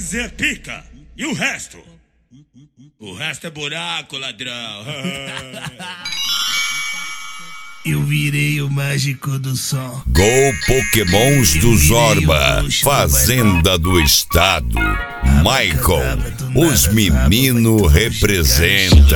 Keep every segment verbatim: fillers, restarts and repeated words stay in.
Nós é pica. E o resto? O resto é buraco, ladrão. Eu virei o mágico do som. Gol Pokémons do Zorba, Fazenda do Estado. Michael, os menino representa.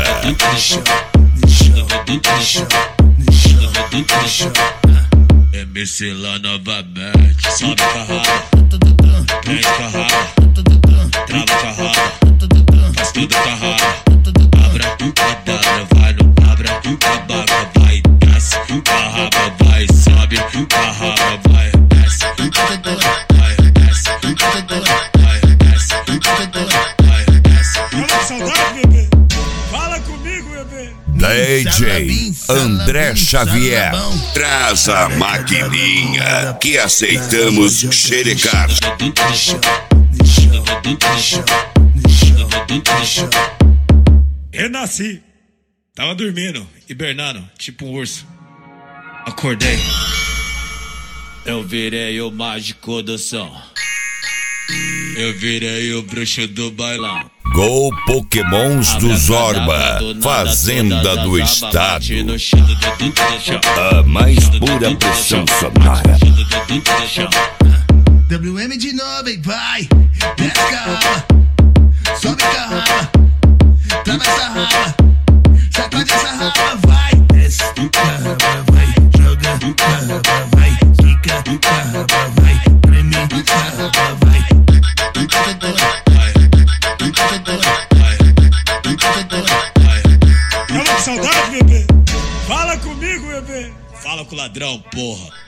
M C lá novamente. Sobe carrada, prende carrada, trava carrada, faz tudo carrada. Abra a quadrada, vai no abra, abaca, vai, desce, carraba, vai, sobe, carraba, vai, desce, vai, desce, vai, desce, vai, desce. Fala saudade, bebê. Fala comigo, bebê. D J André Xavier, traz a maquininha que aceitamos xerecar. Renasci. Tava dormindo, hibernando, tipo um urso. Acordei. Eu virei o mágico do som. Eu virei o bruxo do bailão. Gol Pokémons do Zorba, Fazenda do Estado. A mais pura pressão sonora. W M de novo, hein, vai. Desce carraba, sobe carraba, trava essa raba, sacode essa raba, vai. Desce carraba, vai. Joga carraba, vai. Quica carraba, vai. Preme carraba, vai. Fala com saudade, bebê. Fala comigo, bebê. Fala com o ladrão, porra.